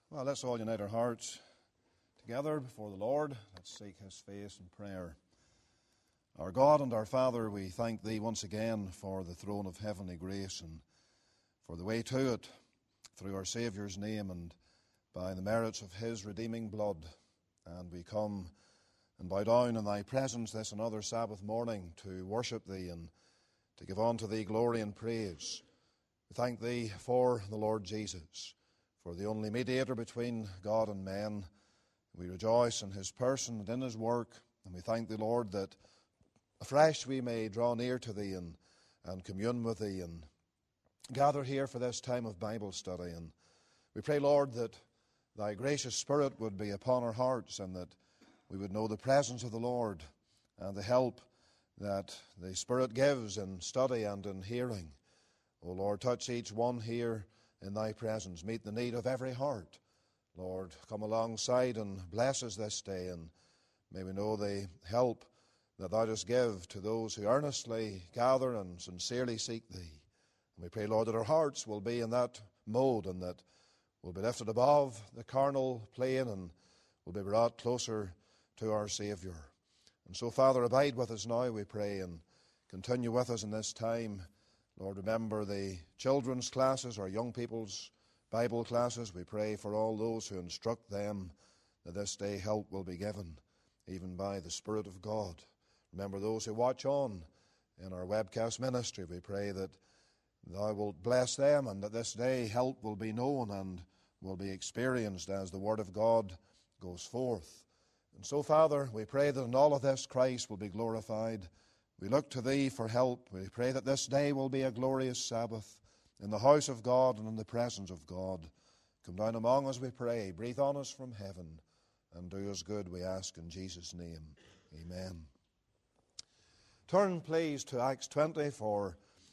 Well, let's all unite our hearts together before the Lord. Let's seek His face in prayer. Our God and our Father, we thank Thee once again for the throne of heavenly grace and for the way to it through our Saviour's name and by the merits of His redeeming blood. And we come and bow down in Thy presence this another Sabbath morning to worship Thee and to give unto Thee glory and praise. We thank Thee for the Lord Jesus, for the only mediator between God and men. We rejoice in His person and in His work, and we thank Thee, Lord, that afresh we may draw near to Thee and commune with Thee and gather here for this time of Bible study. And we pray, Lord, that Thy gracious Spirit would be upon our hearts and that we would know the presence of the Lord and the help that the Spirit gives in study and in hearing. O Lord, touch each one here in Thy presence. Meet the need of every heart. Lord, come alongside and bless us this day, and may we know the help that Thou dost give to those who earnestly gather and sincerely seek Thee. And we pray, Lord, that our hearts will be in that mode and that we'll be lifted above the carnal plane and will be brought closer to our Saviour. And so, Father, abide with us now, we pray, and continue with us in this time. Lord, remember the children's classes, our young people's Bible classes. We pray for all those who instruct them that this day help will be given, even by the Spirit of God. Remember those who watch on in our webcast ministry. We pray that Thou wilt bless them and that this day help will be known and will be experienced as the Word of God goes forth. And so, Father, we pray that in all of this Christ will be glorified. We look to Thee for help. We pray that this day will be a glorious Sabbath in the house of God and in the presence of God. Come down among us, we pray. Breathe on us from heaven and do us good, we ask in Jesus' name. Amen. Turn, please, to Acts 20 for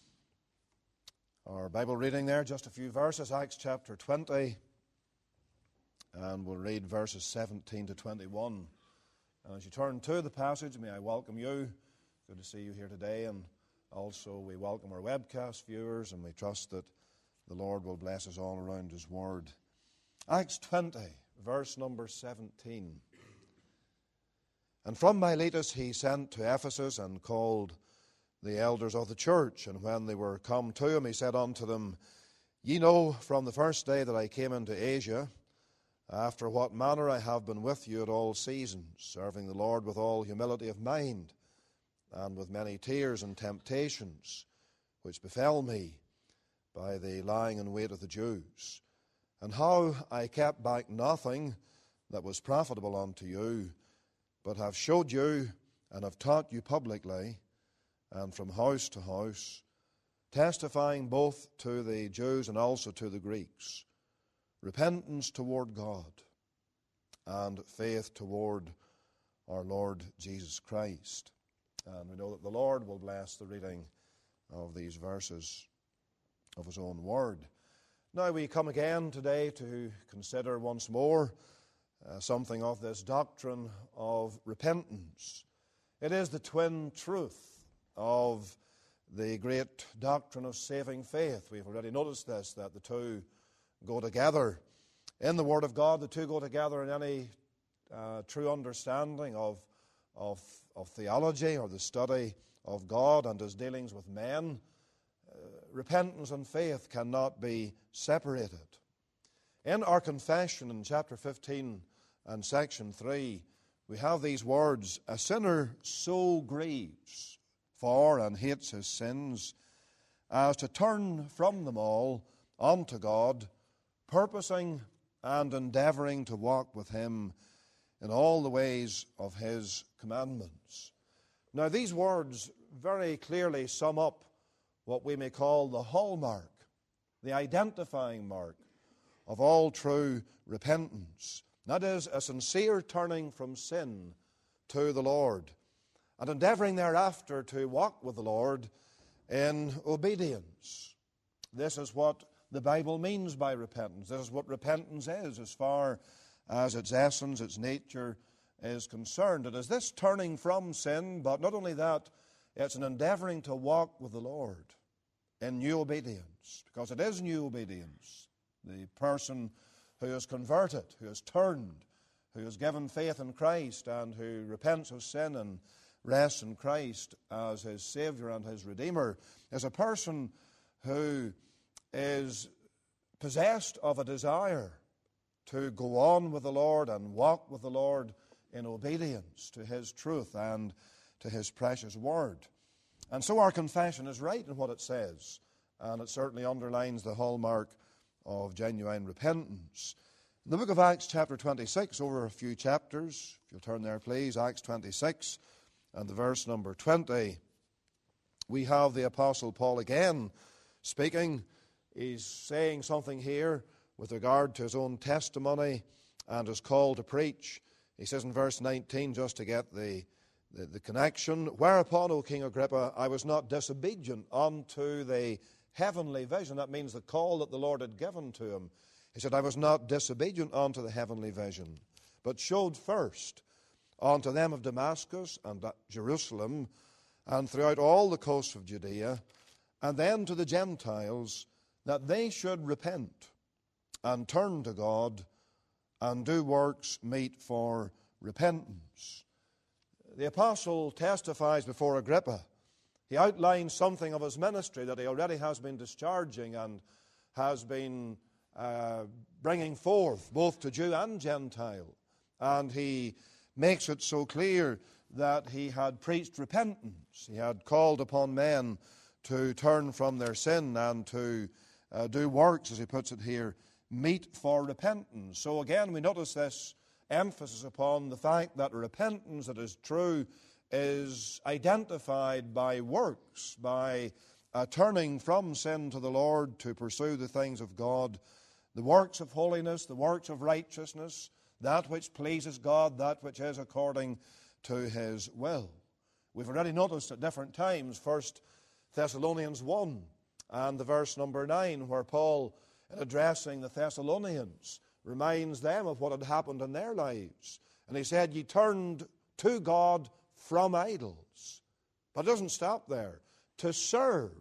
our Bible reading there. Just a few verses, Acts chapter 20. And we'll read verses 17 to 21. And as you turn to the passage, may I welcome you. Good to see you here today, and also we welcome our webcast viewers, and we trust that the Lord will bless us all around His Word. Acts 20, verse number 17. And from Miletus he sent to Ephesus and called the elders of the church, and when they were come to him, he said unto them, Ye know from the first day that I came into Asia, after what manner I have been with you at all seasons, serving the Lord with all humility of mind, and with many tears and temptations, which befell me by the lying in wait of the Jews, and how I kept back nothing that was profitable unto you, but have showed you and have taught you publicly, and from house to house, testifying both to the Jews and also to the Greeks, repentance toward God and faith toward our Lord Jesus Christ. And we know that the Lord will bless the reading of these verses of His own Word. Now we come again today to consider once more something of this doctrine of repentance. It is the twin truth of the great doctrine of saving faith. We've already noticed this, that the two go together. In the Word of God, the two go together in any true understanding of theology or the study of God and His dealings with men. Repentance and faith cannot be separated. In our confession in chapter 15 and section 3, we have these words, A sinner so grieves for and hates his sins as to turn from them all unto God, purposing and endeavoring to walk with Him in all the ways of His commandments. Now, these words very clearly sum up what we may call the hallmark, the identifying mark of all true repentance. That is, a sincere turning from sin to the Lord and endeavoring thereafter to walk with the Lord in obedience. This is what the Bible means by repentance. This is what repentance is as far as its essence, its nature is concerned. It is this turning from sin, but not only that, it's an endeavoring to walk with the Lord in new obedience, because it is new obedience. The person who is converted, who has turned, who has given faith in Christ, and who repents of sin and rests in Christ as his Savior and his Redeemer, is a person who is possessed of a desire to go on with the Lord and walk with the Lord in obedience to his truth and to his precious word. And so our confession is right in what it says, and it certainly underlines the hallmark of genuine repentance. In the book of Acts chapter 26, over a few chapters, if you'll turn there please, Acts 26 and the verse number 20, we have the Apostle Paul again speaking. He's saying something here with regard to his own testimony and his call to preach. He says in verse 19, just to get the connection, "Whereupon, O King Agrippa, I was not disobedient unto the heavenly vision." That means the call that the Lord had given to him. He said, "I was not disobedient unto the heavenly vision, but showed first unto them of Damascus and at Jerusalem and throughout all the coasts of Judea, and then to the Gentiles, that they should repent and turn to God and do works meet for repentance." The apostle testifies before Agrippa. He outlines something of his ministry that he already has been discharging and has been bringing forth both to Jew and Gentile. And he makes it so clear that he had preached repentance. He had called upon men to turn from their sin and to do works, as he puts it here, meet for repentance. So again, we notice this emphasis upon the fact that repentance that is true is identified by works, by turning from sin to the Lord to pursue the things of God, the works of holiness, the works of righteousness, that which pleases God, that which is according to his will. We've already noticed at different times, 1 Thessalonians 1 and the verse number 9, where Paul, in addressing the Thessalonians, reminds them of what had happened in their lives. And he said, "Ye turned to God from idols." But it doesn't stop there. To serve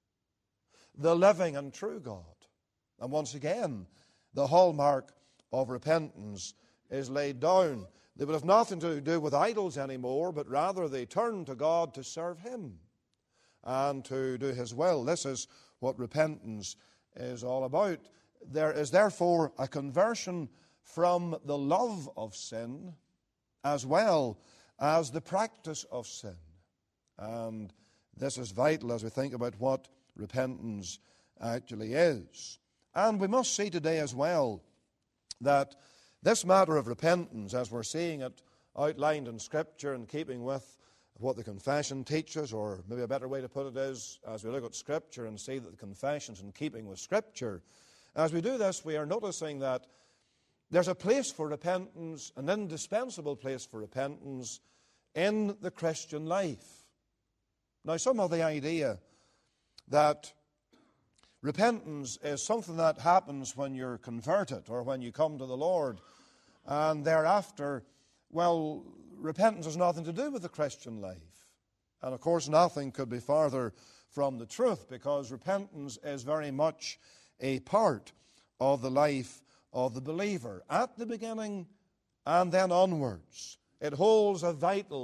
the living and true God. And once again, the hallmark of repentance is laid down. They would have nothing to do with idols anymore, but rather they turned to God to serve him and to do his will. This is what repentance is all about. There is therefore a conversion from the love of sin as well as the practice of sin. And this is vital as we think about what repentance actually is. And we must see today as well that this matter of repentance, as we're seeing it outlined in Scripture in keeping with what the confession teaches, or maybe a better way to put it is, as we look at Scripture and see that the confession's in keeping with Scripture, as we do this, we are noticing that there's a place for repentance, an indispensable place for repentance in the Christian life. Now, some have the idea that repentance is something that happens when you're converted or when you come to the Lord, and thereafter, well, repentance has nothing to do with the Christian life. And of course, nothing could be farther from the truth, because repentance is very much a part of the life of the believer at the beginning and then onwards. It holds an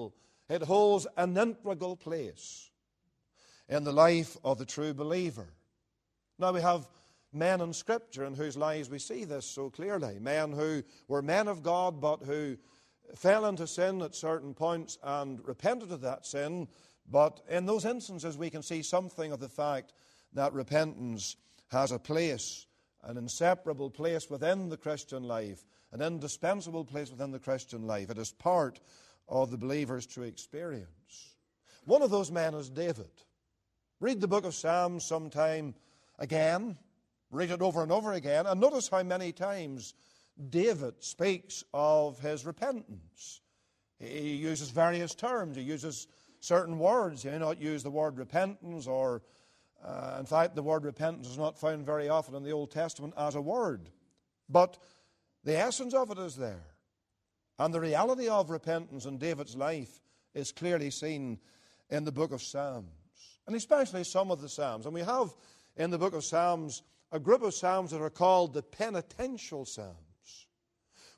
integral place in the life of the true believer. Now, we have men in Scripture in whose lives we see this so clearly. Men who were men of God, but who fell into sin at certain points and repented of that sin. But in those instances, we can see something of the fact that repentance has a place, an inseparable place within the Christian life, an indispensable place within the Christian life. It is part of the believer's true experience. One of those men is David. Read the book of Psalms sometime again, read it over and over again, and notice how many times David speaks of his repentance. He uses various terms. He uses certain words. He may not use the word repentance, or in fact, the word repentance is not found very often in the Old Testament as a word. But the essence of it is there. And the reality of repentance in David's life is clearly seen in the book of Psalms, and especially some of the Psalms. And we have in the book of Psalms a group of Psalms that are called the penitential Psalms.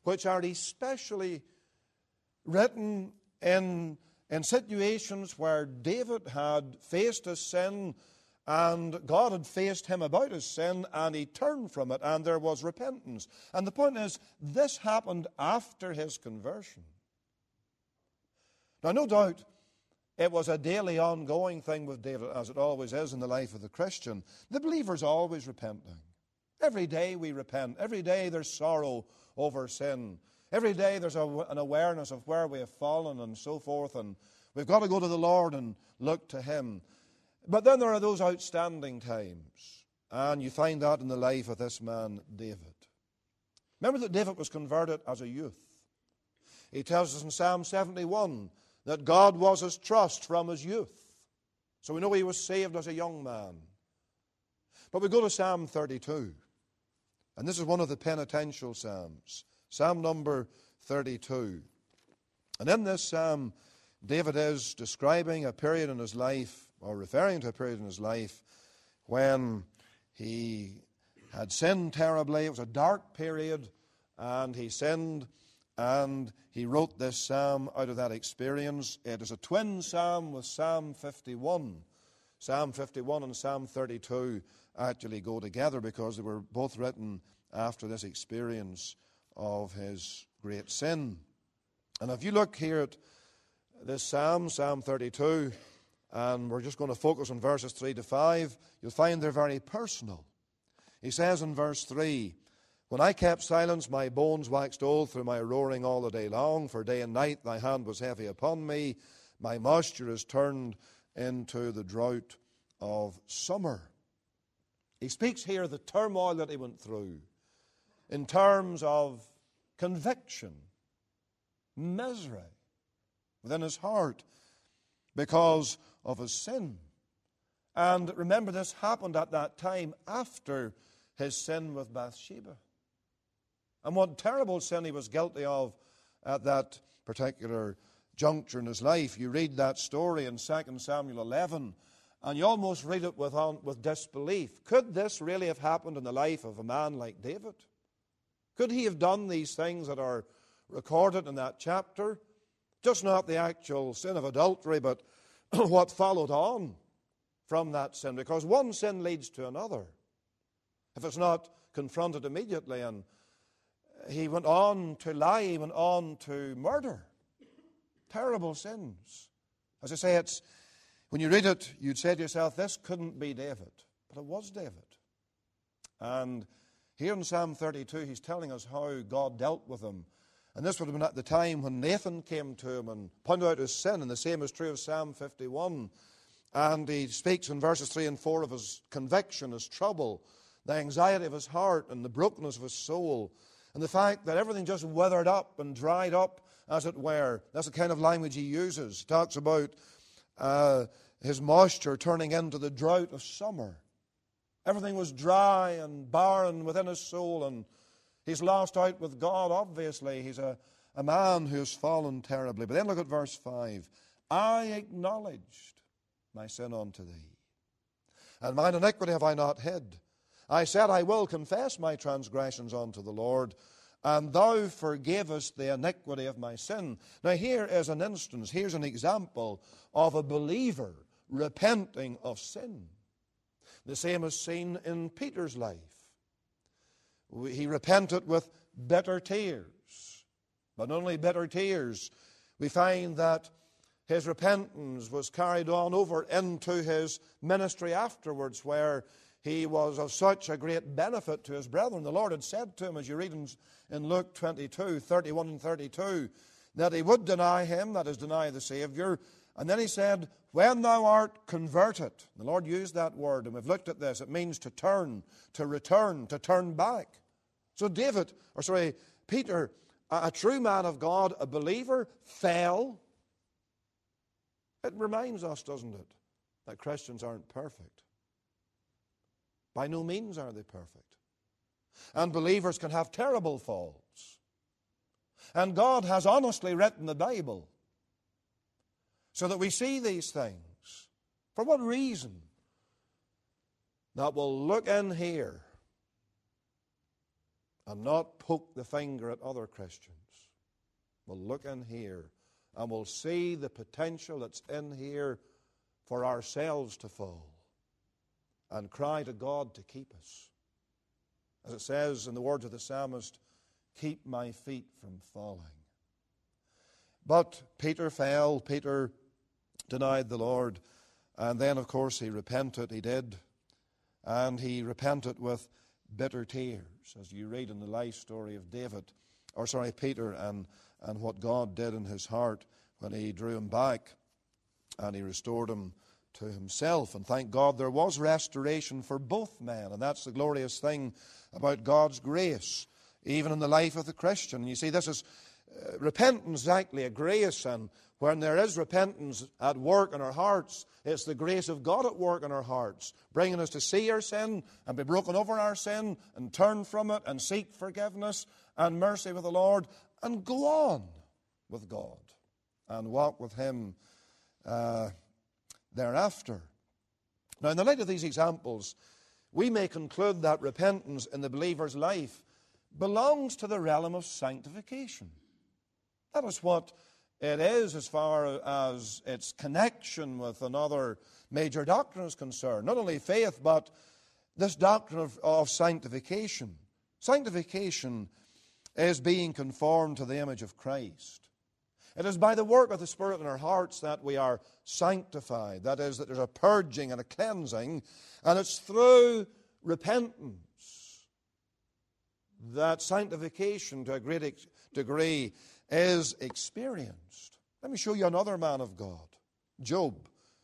which are especially written in situations where David had faced his sin and God had faced him about his sin and he turned from it and there was repentance. And the point is, this happened after his conversion. Now, no doubt, it was a daily ongoing thing with David, as it always is in the life of the Christian. The believer's always repenting. Every day we repent. Every day there's sorrow over sin. Every day there's an awareness of where we have fallen and so forth, and we've got to go to the Lord and look to Him. But then there are those outstanding times, and you find that in the life of this man, David. Remember that David was converted as a youth. He tells us in Psalm 71 that God was his trust from his youth. So we know he was saved as a young man. But we go to Psalm 32, and this is one of the penitential psalms. Psalm number 32. And in this psalm, David is describing a period in his life, or referring to a period in his life, when he had sinned terribly. It was a dark period, and he sinned, and he wrote this psalm out of that experience. It is a twin psalm with Psalm 51. Psalm 51 and Psalm 32 actually go together because they were both written after this experience of his great sin. And if you look here at this psalm, Psalm 32, and we're just going to focus on verses 3 to 5, you'll find they're very personal. He says in verse 3, "When I kept silence, my bones waxed old through my roaring all the day long. For day and night thy hand was heavy upon me. My moisture is turned into the drought of summer." He speaks here of the turmoil that he went through in terms of conviction, misery within his heart because of his sin. And remember, this happened at that time after his sin with Bathsheba. And what terrible sin he was guilty of at that particular juncture in his life. You read that story in 2 Samuel 11, and you almost read it with disbelief. Could this really have happened in the life of a man like David? Could he have done these things that are recorded in that chapter? Just not the actual sin of adultery, but what followed on from that sin. Because one sin leads to another, if it's not confronted immediately. And he went on to lie, he went on to murder. Terrible sins. As I say, when you read it, you'd say to yourself, this couldn't be David. But it was David. And here in Psalm 32, he's telling us how God dealt with him. And this would have been at the time when Nathan came to him and pointed out his sin. And the same is true of Psalm 51. And he speaks in verses 3 and 4 of his conviction, his trouble, the anxiety of his heart and the brokenness of his soul, and the fact that everything just withered up and dried up, as it were. That's the kind of language he uses. He talks about his moisture turning into the drought of summer. Everything was dry and barren within his soul, and he's lost out with God, obviously. He's a man who has fallen terribly. But then look at verse 5. "I acknowledged my sin unto thee, and mine iniquity have I not hid. I said, I will confess my transgressions unto the Lord, and thou forgavest the iniquity of my sin." Now here is an instance, here's an example of a believer repenting of sin. The same is seen in Peter's life. He repented with bitter tears. But not only bitter tears, we find that his repentance was carried on over into his ministry afterwards, where he was of such a great benefit to his brethren. The Lord had said to him, as you read in Luke 22, 31 and 32, that he would deny him, that is, deny the Savior. And then he said, "When thou art converted," the Lord used that word, and we've looked at this. It means to turn, to return, to turn back. So Peter, a true man of God, a believer, fell. It reminds us, doesn't it, that Christians aren't perfect. By no means are they perfect. And believers can have terrible falls. And God has honestly written the Bible so that we see these things. For what reason? That we'll look in here and not poke the finger at other Christians. We'll look in here and we'll see the potential that's in here for ourselves to fall and cry to God to keep us. As it says in the words of the psalmist, keep my feet from falling. But Peter fell, Peter denied the Lord, and then of course he repented, he did, and he repented with bitter tears, as you read in the life story of Peter and what God did in his heart when he drew him back and he restored him to himself. And thank God there was restoration for both men, and that's the glorious thing about God's grace, even in the life of the Christian. And you see, this is repentance is actually a grace, and when there is repentance at work in our hearts, it's the grace of God at work in our hearts, bringing us to see our sin and be broken over our sin and turn from it and seek forgiveness and mercy with the Lord and go on with God and walk with Him thereafter. Now, in the light of these examples, we may conclude that repentance in the believer's life belongs to the realm of sanctification. That is what it is as far as its connection with another major doctrine is concerned. Not only faith, but this doctrine of sanctification. Sanctification is being conformed to the image of Christ. It is by the work of the Spirit in our hearts that we are sanctified. That is, that there's a purging and a cleansing, and it's through repentance that sanctification to a great degree is experienced. Let me show you another man of God, Job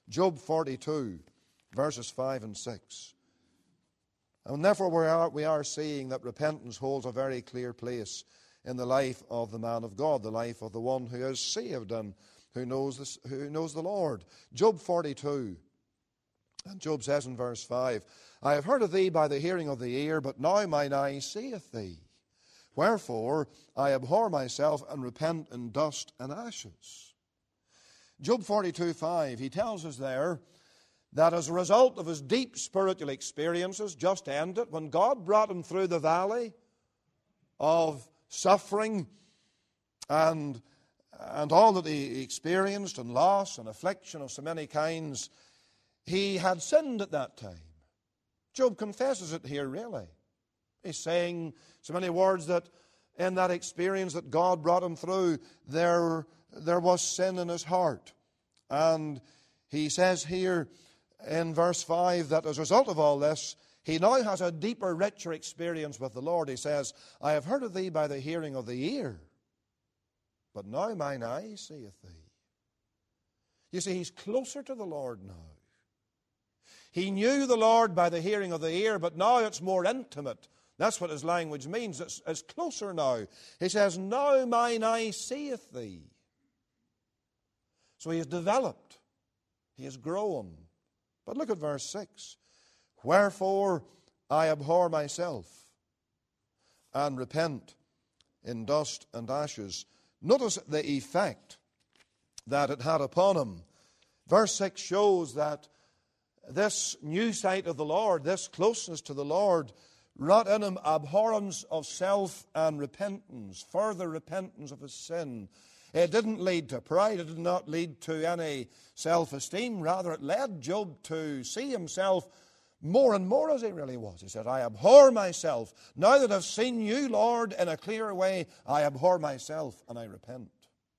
42, verses 5 and 6. And therefore we are seeing that repentance holds a very clear place in the life of the man of God, the life of the one who is saved and who knows the Lord. Job 42, and Job says in verse 5, I have heard of thee by the hearing of the ear, but now mine eye seeth thee. Wherefore I abhor myself and repent in dust and ashes. Job 42:5, he tells us there that as a result of his deep spiritual experiences just ended, when God brought him through the valley of suffering and all that he experienced, and loss and affliction of so many kinds, he had sinned at that time. Job confesses it here, really. He's saying so many words that in that experience that God brought him through, there was sin in his heart. And he says here in verse 5 that as a result of all this, he now has a deeper, richer experience with the Lord. He says, I have heard of thee by the hearing of the ear, but now mine eye seeth thee. You see, he's closer to the Lord now. He knew the Lord by the hearing of the ear, but now it's more intimate. That's what his language means. It's closer now. He says, now mine eye seeth thee. So he has developed. He has grown. But look at verse 6. Wherefore I abhor myself and repent in dust and ashes. Notice the effect that it had upon him. Verse 6 shows that this new sight of the Lord, this closeness to the Lord, wrought in him abhorrence of self and repentance, further repentance of his sin. It didn't lead to pride. It did not lead to any self-esteem. Rather, it led Job to see himself more and more as he really was. He said, I abhor myself. Now that I've seen you, Lord, in a clearer way, I abhor myself and I repent.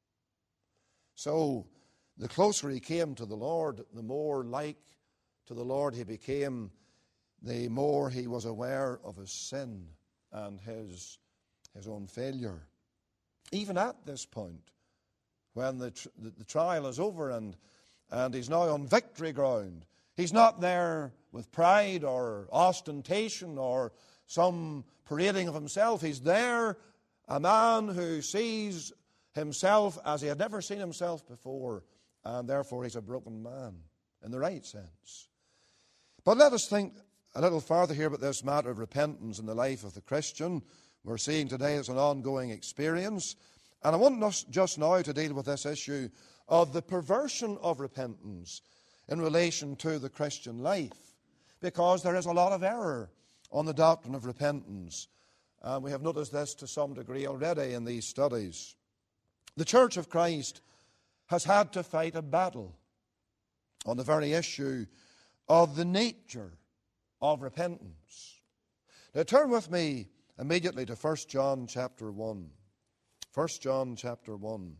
So, the closer he came to the Lord, the more like to the Lord he became, the more he was aware of his sin and his own failure. Even at this point, when the trial is over and he's now on victory ground, he's not there with pride or ostentation or some parading of himself. He's there, a man who sees himself as he had never seen himself before, and therefore he's a broken man in the right sense. But let us think a little farther here about this matter of repentance in the life of the Christian. We're seeing today it's an ongoing experience. And I want us just now to deal with this issue of the perversion of repentance in relation to the Christian life, because there is a lot of error on the doctrine of repentance And we have noticed this to some degree already in these studies. The Church of Christ has had to fight a battle on the very issue of the nature of repentance. Now turn with me immediately to 1 John chapter 1. 1 John chapter 1.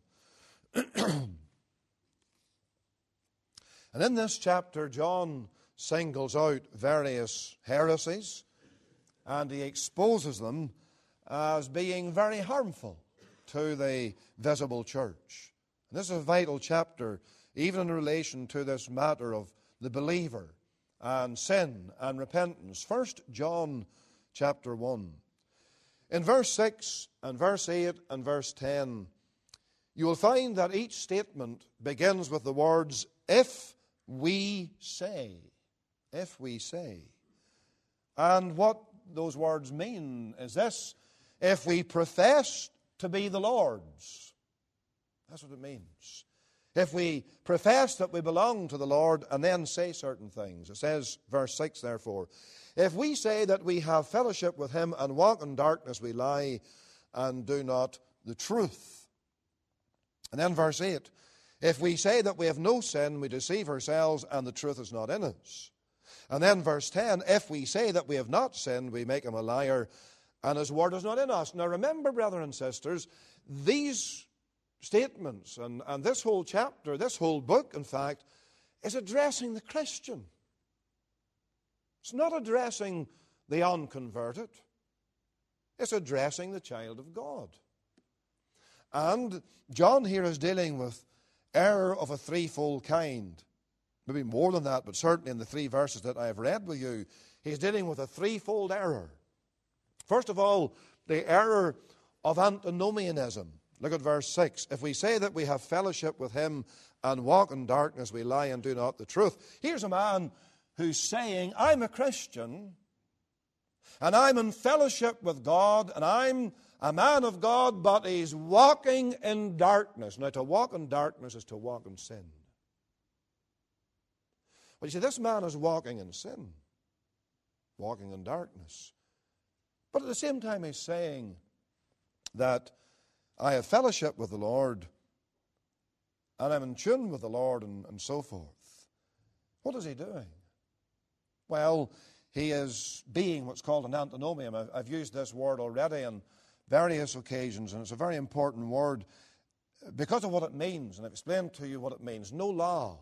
And in this chapter, John singles out various heresies, and he exposes them as being very harmful to the visible church. And this is a vital chapter, even in relation to this matter of the believer and sin and repentance. 1 John chapter 1. In verse 6 and verse 8 and verse 10, you will find that each statement begins with the words, if we say. If we say. And what those words mean is this: if we profess to be the Lord's. That's what it means. If we profess that we belong to the Lord and then say certain things. It says, verse 6, therefore, if we say that we have fellowship with him and walk in darkness, we lie and do not the truth. And then verse 8, if we say that we have no sin, we deceive ourselves and the truth is not in us. And then verse 10, if we say that we have not sinned, we make him a liar and his word is not in us. Now remember, brothers and sisters, these statements and this whole chapter, this whole book, in fact, is addressing the Christian. It's not addressing the unconverted. It's addressing the child of God. And John here is dealing with error of a threefold kind. Maybe more than that, but certainly in the 3 verses that I have read with you, he's dealing with a threefold error. First of all, the error of antinomianism. Look at verse 6. If we say that we have fellowship with him and walk in darkness, we lie and do not the truth. Here's a man who's saying, I'm a Christian, and I'm in fellowship with God, and I'm a man of God, but he's walking in darkness. Now, to walk in darkness is to walk in sin. But you see, this man is walking in sin, walking in darkness. But at the same time, he's saying that I have fellowship with the Lord, and I'm in tune with the Lord, and so forth. What is he doing? Well, he is being what's called an antinomian. I've used this word already on various occasions, and it's a very important word because of what it means, and I've explained to you what it means. No law.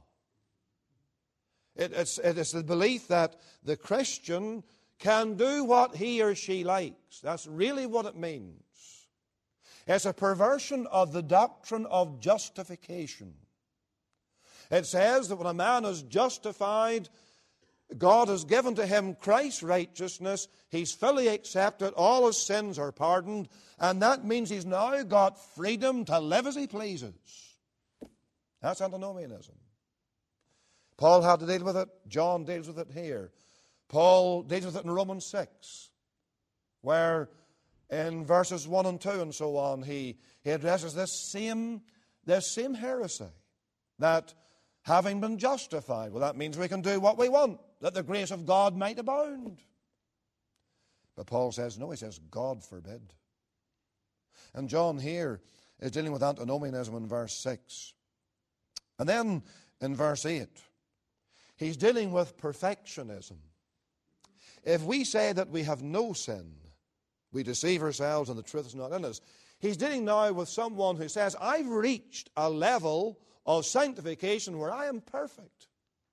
It is the belief that the Christian can do what he or she likes. That's really what it means. It's a perversion of the doctrine of justification. It says that when a man is justified, God has given to him Christ's righteousness. He's fully accepted. All his sins are pardoned. And that means he's now got freedom to live as he pleases. That's antinomianism. Paul had to deal with it. John deals with it here. Paul deals with it in Romans 6, where in verses 1 and 2 and so on, he addresses this same heresy, that having been justified, well, that means we can do what we want, that the grace of God might abound. But Paul says, no, he says, God forbid. And John here is dealing with antinomianism in verse 6. And then in verse 8, he's dealing with perfectionism. If we say that we have no sin, we deceive ourselves and the truth is not in us. He's dealing now with someone who says, I've reached a level of sanctification where I am perfect.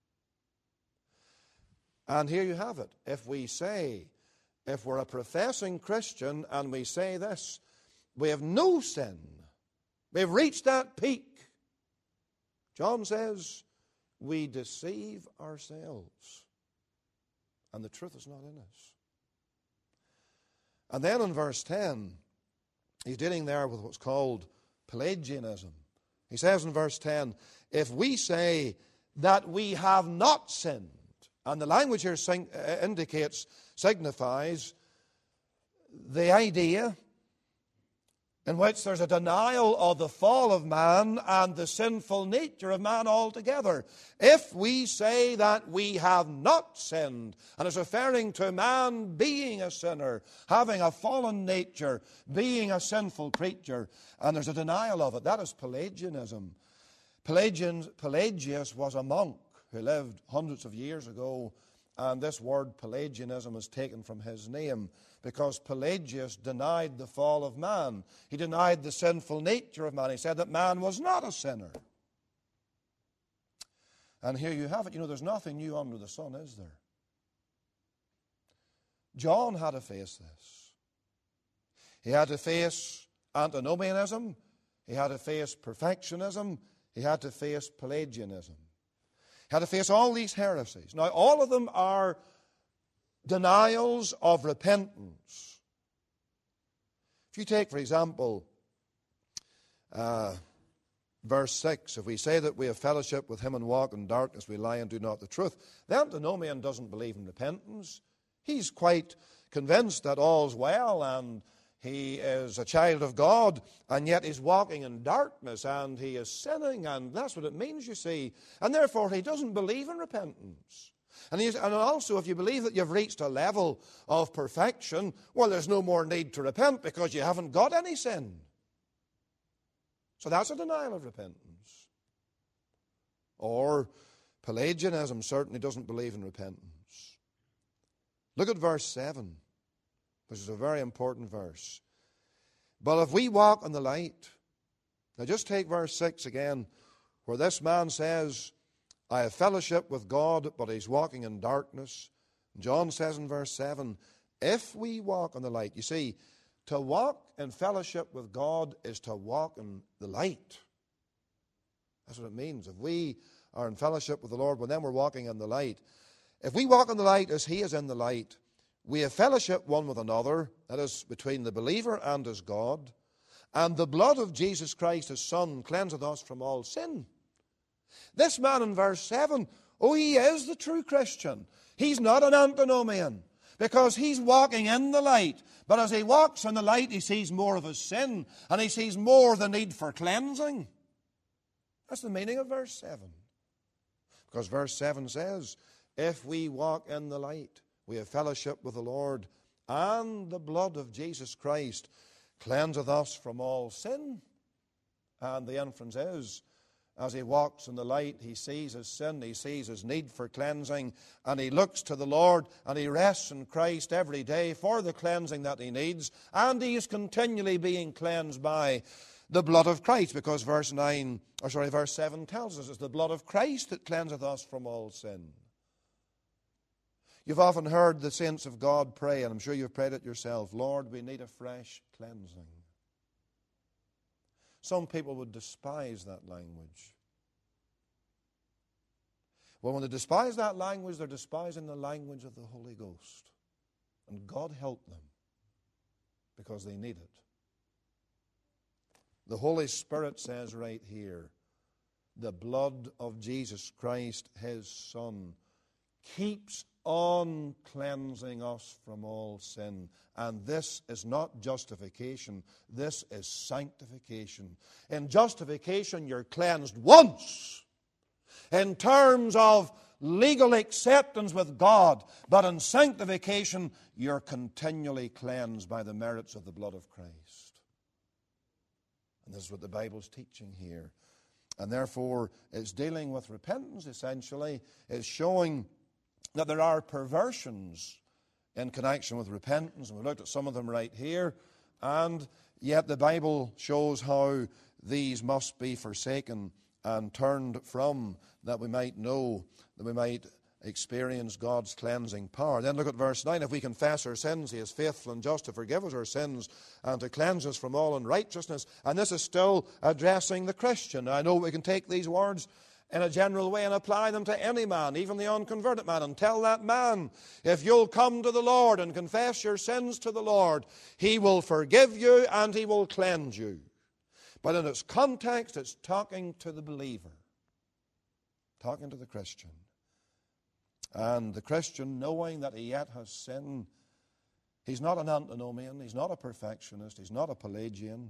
And here you have it. If we're a professing Christian and we say this, we have no sin, we've reached that peak, John says, we deceive ourselves and the truth is not in us. And then in verse 10, he's dealing there with what's called Pelagianism. He says in verse 10, if we say that we have not sinned, and the language here signifies the idea in which there's a denial of the fall of man and the sinful nature of man altogether. If we say that we have not sinned, and it's referring to man being a sinner, having a fallen nature, being a sinful creature, and there's a denial of it, that is Pelagianism. Pelagius was a monk who lived hundreds of years ago, and this word Pelagianism is taken from his name, because Pelagius denied the fall of man. He denied the sinful nature of man. He said that man was not a sinner. And here you have it. You know, there's nothing new under the sun, is there? John had to face this. He had to face antinomianism. He had to face perfectionism. He had to face Pelagianism. He had to face all these heresies. Now, all of them are denials of repentance. If you take, for example, verse 6, if we say that we have fellowship with him and walk in darkness, we lie and do not the truth. The antinomian doesn't believe in repentance. He's quite convinced that all's well and he is a child of God, and yet he's walking in darkness and he is sinning, and that's what it means, you see. And therefore he doesn't believe in repentance. And also, if you believe that you've reached a level of perfection, well, there's no more need to repent because you haven't got any sin. So that's a denial of repentance. Or Pelagianism certainly doesn't believe in repentance. Look at verse 7, which is a very important verse. But if we walk in the light, now just take verse 6 again, where this man says, I have fellowship with God, but he's walking in darkness. John says in verse 7, if we walk in the light. You see, to walk in fellowship with God is to walk in the light. That's what it means. If we are in fellowship with the Lord, well, then we're walking in the light. If we walk in the light as he is in the light, we have fellowship one with another, that is, between the believer and his God, and the blood of Jesus Christ, his Son, cleanseth us from all sin. This man in verse 7, he is the true Christian. He's not an antinomian, because he's walking in the light. But as he walks in the light, he sees more of his sin, and he sees more the need for cleansing. That's the meaning of verse 7. Because verse 7 says, if we walk in the light, we have fellowship with the Lord, and the blood of Jesus Christ cleanseth us from all sin. And the inference is, as he walks in the light, he sees his sin, he sees his need for cleansing, and he looks to the Lord, and he rests in Christ every day for the cleansing that he needs, and he is continually being cleansed by the blood of Christ, because verse 7 tells us it's the blood of Christ that cleanseth us from all sin. You've often heard the saints of God pray, and I'm sure you've prayed it yourself, Lord, we need a fresh cleansing. Some people would despise that language. Well, when they despise that language, they're despising the language of the Holy Ghost. And God help them, because they need it. The Holy Spirit says right here, the blood of Jesus Christ, his Son, keeps on cleansing us from all sin. And this is not justification, this is sanctification. In justification, you're cleansed once in terms of legal acceptance with God, but in sanctification, you're continually cleansed by the merits of the blood of Christ. And this is what the Bible's teaching here. And therefore, it's dealing with repentance, essentially. It's showing that there are perversions in connection with repentance. And we looked at some of them right here. And yet the Bible shows how these must be forsaken and turned from, that we might know, that we might experience God's cleansing power. Then look at verse 9. If we confess our sins, he is faithful and just to forgive us our sins and to cleanse us from all unrighteousness. And this is still addressing the Christian. I know we can take these words in a general way and apply them to any man, even the unconverted man, and tell that man, if you'll come to the Lord and confess your sins to the Lord, he will forgive you and he will cleanse you. But in its context, it's talking to the believer, talking to the Christian. And the Christian, knowing that he yet has sin, he's not an antinomian, he's not a perfectionist, he's not a Pelagian,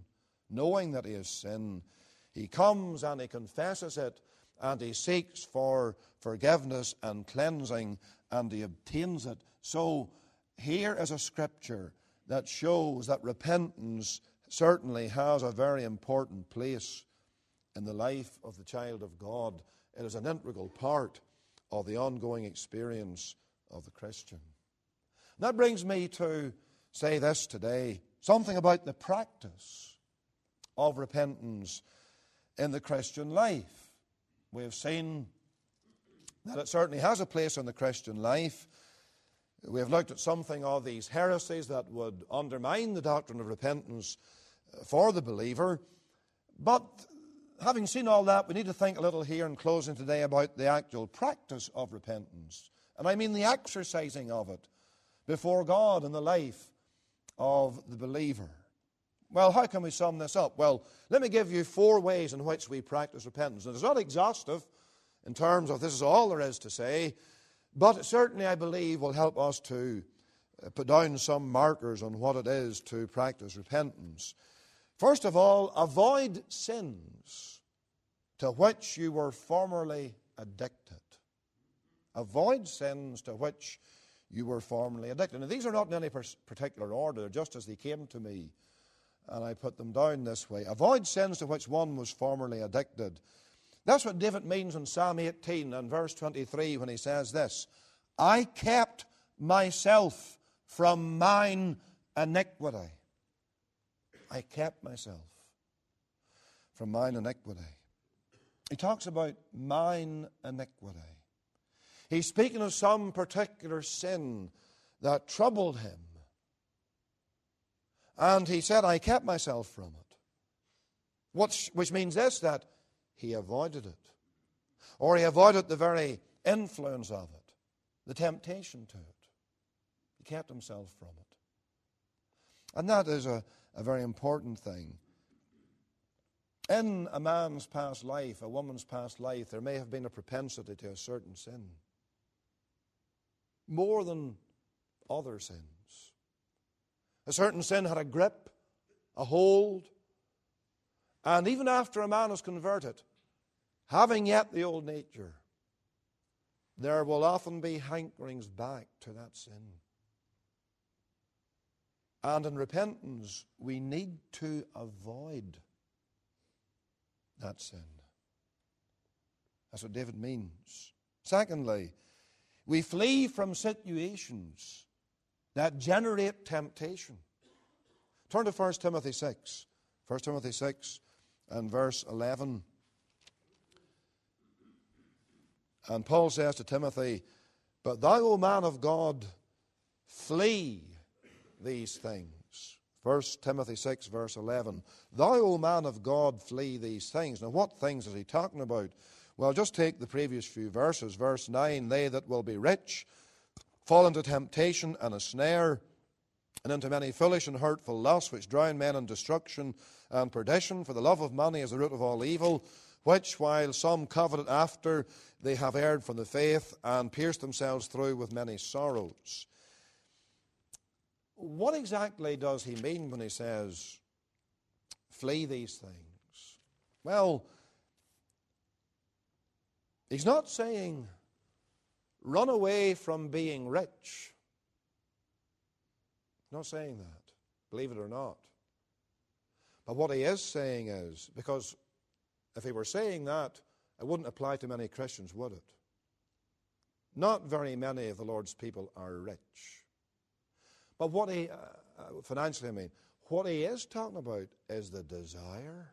knowing that he has sinned, he comes and he confesses it, and he seeks for forgiveness and cleansing, and he obtains it. So here is a scripture that shows that repentance certainly has a very important place in the life of the child of God. It is an integral part of the ongoing experience of the Christian. That brings me to say this today, something about the practice of repentance in the Christian life. We have seen that it certainly has a place in the Christian life. We have looked at something of these heresies that would undermine the doctrine of repentance for the believer. But having seen all that, we need to think a little here in closing today about the actual practice of repentance. And I mean the exercising of it before God in the life of the believer. Well, how can we sum this up? Well, let me give you 4 ways in which we practice repentance. And it's not exhaustive in terms of this is all there is to say, but it certainly, I believe, will help us to put down some markers on what it is to practice repentance. First of all, avoid sins to which you were formerly addicted. Avoid sins to which you were formerly addicted. And these are not in any particular order, just as they came to me. And I put them down this way. Avoid sins to which one was formerly addicted. That's what David means in Psalm 18 and verse 23 when he says this, I kept myself from mine iniquity. I kept myself from mine iniquity. He talks about mine iniquity. He's speaking of some particular sin that troubled him. And he said, I kept myself from it. Which means this, that he avoided it. Or he avoided the very influence of it, the temptation to it. He kept himself from it. And that is a very important thing. In a man's past life, a woman's past life, there may have been a propensity to a certain sin. More than other sins. A certain sin had a grip, a hold, and even after a man is converted, having yet the old nature, there will often be hankerings back to that sin. And in repentance, we need to avoid that sin. That's what David means. Secondly, we flee from situations that generate temptation. Turn to 1 Timothy 6. 1 Timothy 6 and verse 11. And Paul says to Timothy, but thou, O man of God, flee these things. 1 Timothy 6 verse 11. Thou, O man of God, flee these things. Now what things is he talking about? Well, just take the previous few verses. Verse 9, they that will be rich fall into temptation and a snare, and into many foolish and hurtful lusts, which drown men in destruction and perdition. For the love of money is the root of all evil, which while some coveted after, they have erred from the faith, and pierced themselves through with many sorrows. What exactly does he mean when he says, flee these things? Well, he's not saying, run away from being rich. He's not saying that, believe it or not. But what he is saying is, because if he were saying that, it wouldn't apply to many Christians, would it? Not very many of the Lord's people are rich. But what he, financially I mean, what he is talking about is the desire,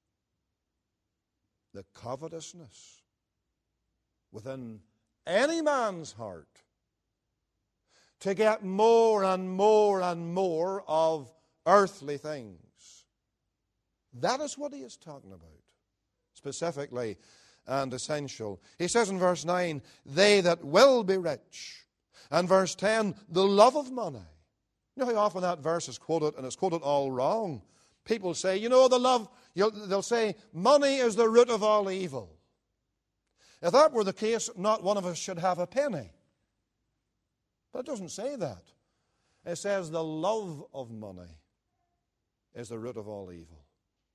the covetousness within any man's heart to get more and more and more of earthly things. That is what he is talking about, specifically and essential. He says in verse 9, they that will be rich. And verse 10, the love of money. You know how often that verse is quoted, and it's quoted all wrong. People say, they'll say, money is the root of all evil. If that were the case, not one of us should have a penny. But it doesn't say that. It says the love of money is the root of all evil.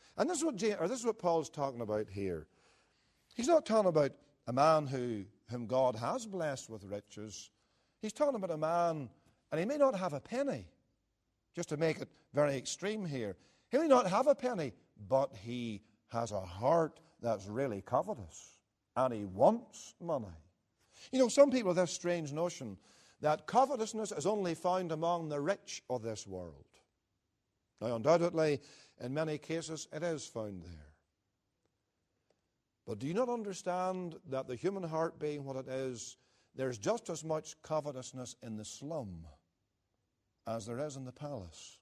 And this is what Paul's talking about here. He's not talking about a man whom God has blessed with riches. He's talking about a man, and he may not have a penny, just to make it very extreme here. He may not have a penny, but he has a heart that's really covetous, and he wants money. You know, some people have this strange notion that covetousness is only found among the rich of this world. Now, undoubtedly, in many cases, it is found there. But do you not understand that the human heart being what it is, there's just as much covetousness in the slum as there is in the palace?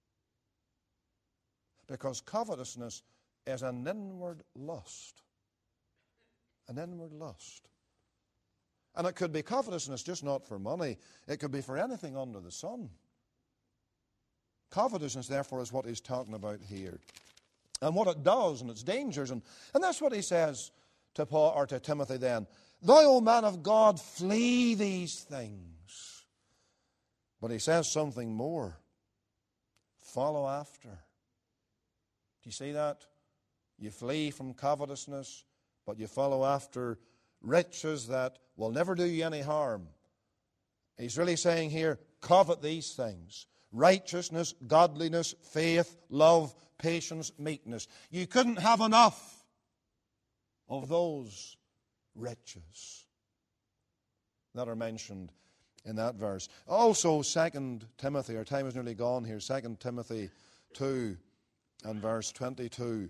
Because covetousness is an inward lust. An inward lust. And it could be covetousness just not for money. It could be for anything under the sun. Covetousness, therefore, is what he's talking about here. And what it does and its dangers. And that's what he says to Paul or to Timothy then. Thou, O man of God, flee these things. But he says something more. Follow after. Do you see that? You flee from covetousness, but you follow after riches that will never do you any harm. He's really saying here, covet these things. Righteousness, godliness, faith, love, patience, meekness. You couldn't have enough of those riches that are mentioned in that verse. Also, 2 Timothy, our time is nearly gone here, 2 Timothy 2 and verse 22.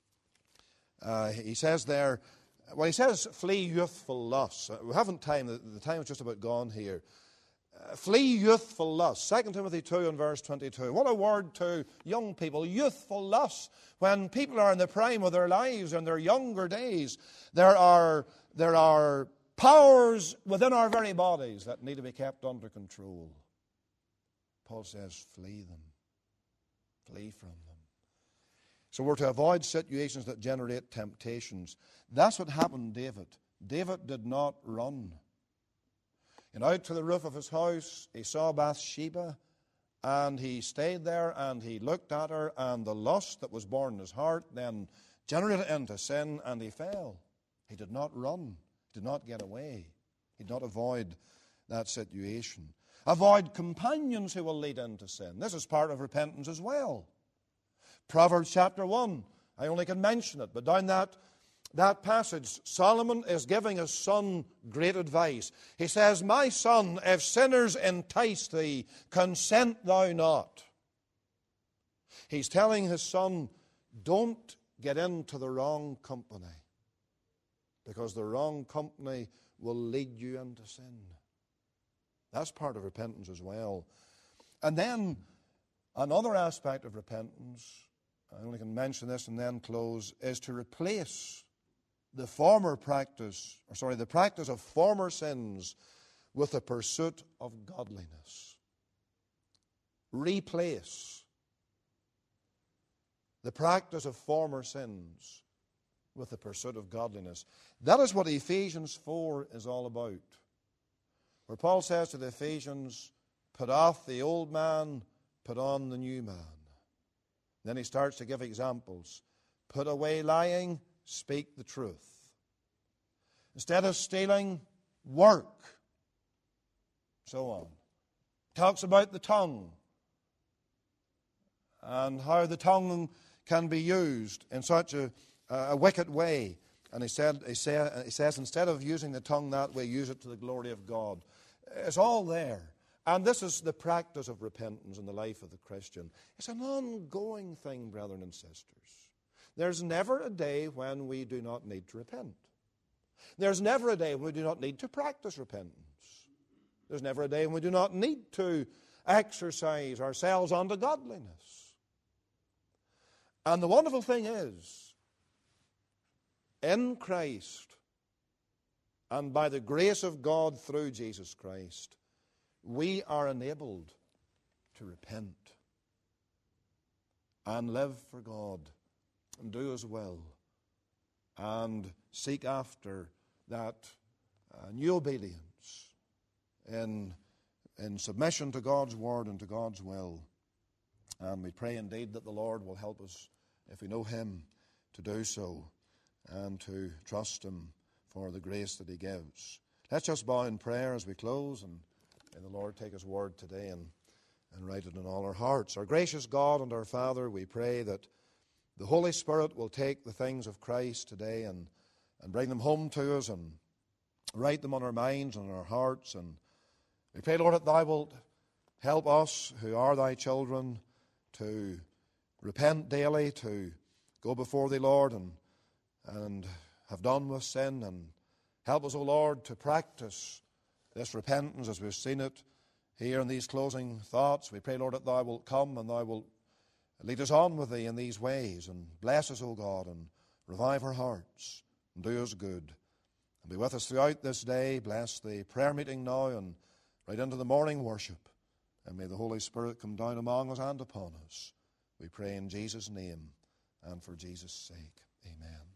He says there, well, he says, flee youthful lusts. We haven't time, the time is just about gone here. Flee youthful lusts. 2 Timothy 2 and verse 22. What a word to young people. Youthful lusts. When people are in the prime of their lives, in their younger days, there are powers within our very bodies that need to be kept under control. Paul says, flee them. Flee from them. So we're to avoid situations that generate temptations. That's what happened to David. David did not run. And out to the roof of his house, he saw Bathsheba, and he stayed there, and he looked at her, and the lust that was born in his heart then generated into sin, and he fell. He did not run. He did not get away. He did not avoid that situation. Avoid companions who will lead into sin. This is part of repentance as well. Proverbs chapter 1, I only can mention it, but down that passage, Solomon is giving his son great advice. He says, my son, if sinners entice thee, consent thou not. He's telling his son, don't get into the wrong company, because the wrong company will lead you into sin. That's part of repentance as well. And then another aspect of repentance, I only can mention this and then close, is to replace the practice of former sins with the pursuit of godliness. Replace the practice of former sins with the pursuit of godliness. That is what Ephesians 4 is all about. Where Paul says to the Ephesians, put off the old man, put on the new man. Then he starts to give examples. Put away lying, speak the truth. Instead of stealing, work. So on. Talks about the tongue and how the tongue can be used in such a wicked way. And he says, instead of using the tongue that way, use it to the glory of God. It's all there. And this is the practice of repentance in the life of the Christian. It's an ongoing thing, brethren and sisters. There's never a day when we do not need to repent. There's never a day when we do not need to practice repentance. There's never a day when we do not need to exercise ourselves unto godliness. And the wonderful thing is, in Christ, and by the grace of God through Jesus Christ, we are enabled to repent and live for God and do His will and seek after that new obedience in submission to God's word and to God's will. And we pray indeed that the Lord will help us if we know him, to do so and to trust him for the grace that he gives. Let's just bow in prayer as we close, and may the Lord take his word today and write it in all our hearts. Our gracious God and our Father, we pray that the Holy Spirit will take the things of Christ today and bring them home to us and write them on our minds and on our hearts. And we pray, Lord, that thou wilt help us who are thy children to repent daily, to go before thee, Lord, and have done with sin. And help us, O Lord, to practice this repentance as we've seen it here in these closing thoughts. We pray, Lord, that thou wilt come and thou wilt lead us on with thee in these ways, and bless us, O God, and revive our hearts, and do us good. And be with us throughout this day. Bless the prayer meeting now and right into the morning worship. And may the Holy Spirit come down among us and upon us. We pray in Jesus' name and for Jesus' sake. Amen.